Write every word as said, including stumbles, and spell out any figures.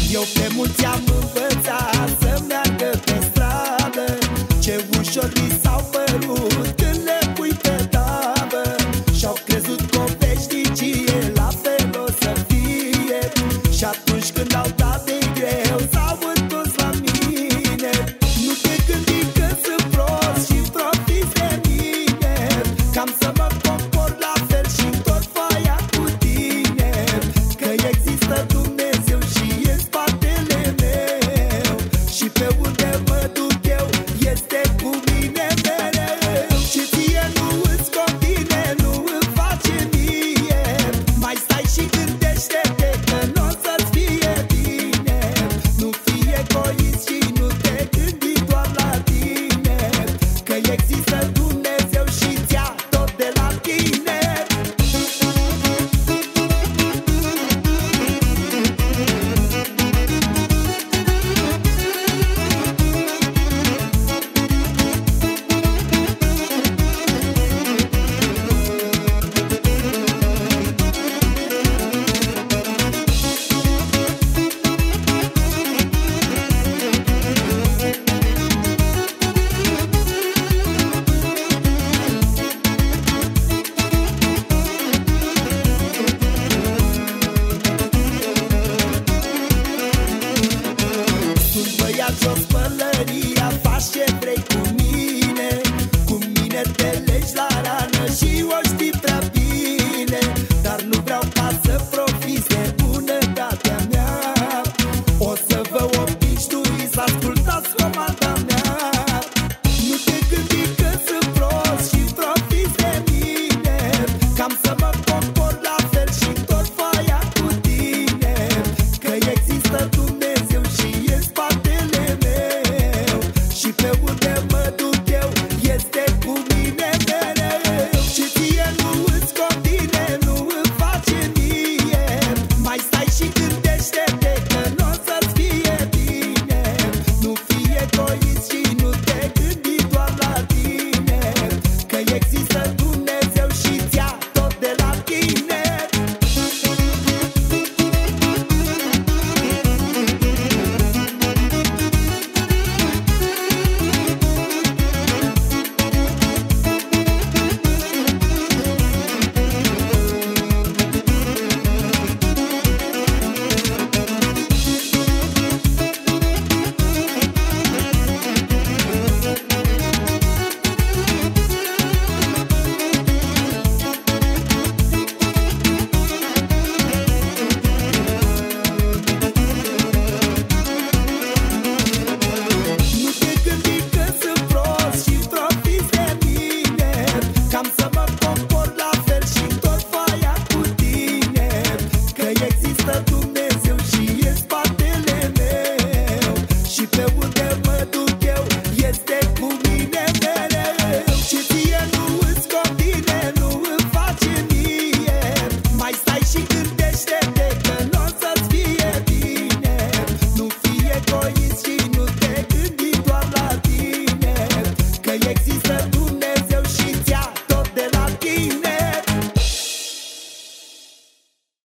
Eu pe mulți am învățat să meargă pe stradă. Ce ușor li s-au părut când le pui pe tavă. Și-au crezut că o veșnicie la fel o să fie. Și atunci când au dat de greu s-au întors la mine. Nu te gândi că sunt prost și profiți de mine, că am să mă comport la fel și tot foaia cu tine. Că există Dumnezeu și în spatele meu, și pe unde mă duc eu este cu mine mereu. Și ție nu îți convine, nu îmi face mie. Mai stai și gândește-te că n-o să-ți fie bine. Nu fii egoist și nu te gândi doar la tine, că există Dumnezeu și ți-a tot de la tine. Sunt băiat jos